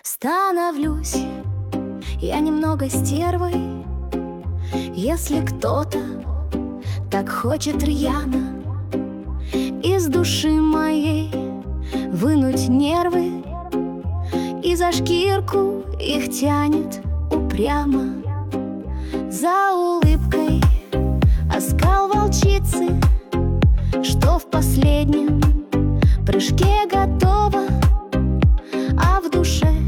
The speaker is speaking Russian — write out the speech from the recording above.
Становлюсь я немного стервой, если кто-то так хочет рьяно из души моей вынуть нервы, и за шкирку их тянет упрямо. За улыбкой оскал волчицы, что в последнем прыжке готова, а в душе